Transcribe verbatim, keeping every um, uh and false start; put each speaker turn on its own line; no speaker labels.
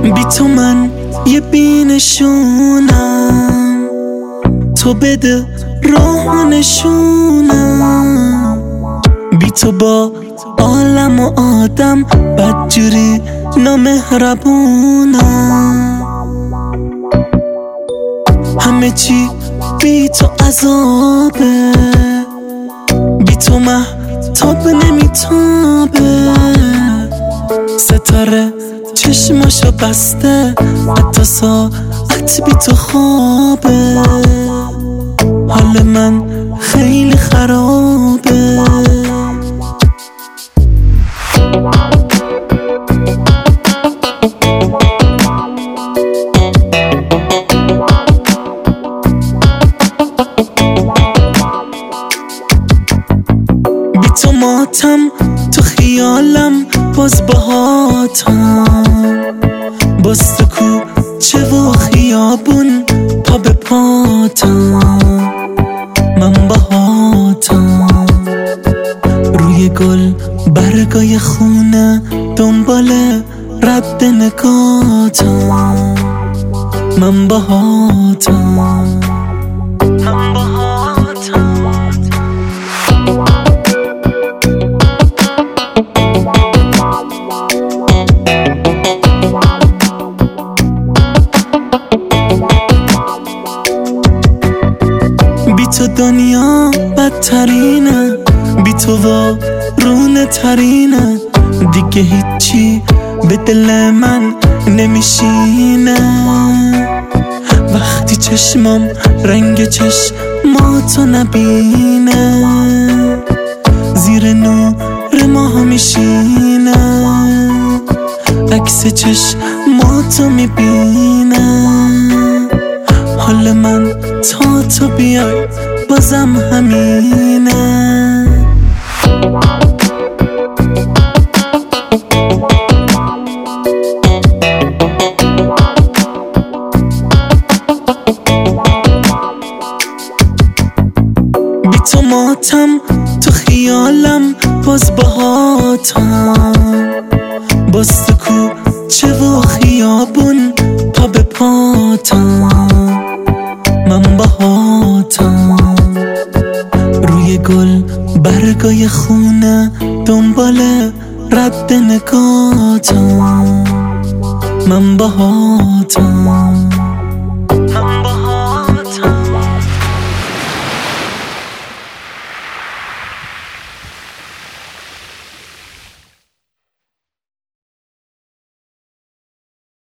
بی تو من یه بینشونم، تو بده راه نشونم. بی تو با عالم و آدم بدجوری نامهربونم. همه چی بی تو عذابه، بی تو مهتاب نمیتابه. ستاره چشماشو بسته، حتی ساعت بی تو خوابه. حال من خیلی خرابه. بی تو ماتم تو خیالم، باز باهاتم، باز تو کوچه و خیابون پا به پاتم. من باهاتم روی گل برگای خونه، دنبال رد نگاتم. من باهاتم، من باهاتم. بی تو دنیا بدترینه، بی تو وارونه ترینه. دیگه هیچی به دل من نمیشینه. وقتی چشمام رنگ چشماتو نبینه، زیر نور ماه میشینه. عکس چشماتو میبینه. حال من تا تو بیای بازم همینه. بی تو ماتم تو خیالم، باز باهاتم، باز تو کوچه و خیابون پا به پاتم. من باهاتم روی گل برگای خونه، دنبال رد نگاتم. من باهاتم.